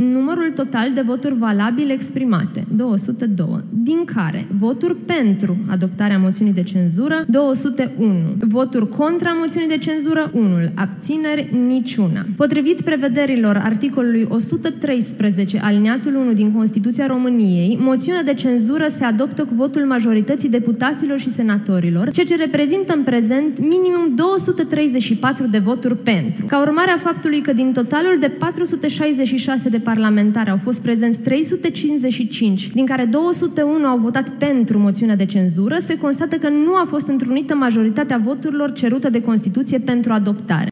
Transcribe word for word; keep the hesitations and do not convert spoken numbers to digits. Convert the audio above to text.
numărul total de voturi valabile exprimate, două sute doi, din care voturi pentru adoptarea moțiunii de cenzură, două sute unu, voturi contra moțiunii de cenzură, unu, abțineri, niciuna. Potrivit prevederilor articolului o sută treisprezece, alineatul unu din Constituția României, moțiunea de cenzură se adoptă cu votul majorității deputaților și senatorilor, ceea ce reprezintă în prezent minimum două sute treizeci și patru de voturi pentru. Ca urmare a faptului că din totalul de patru sute șaizeci și șase de parlamentari au fost prezenți trei sute cincizeci și cinci, din care două sute unu au votat pentru moțiunea de cenzură, se constată că nu a fost întrunită majoritatea voturilor cerute de Constituție pentru adoptare.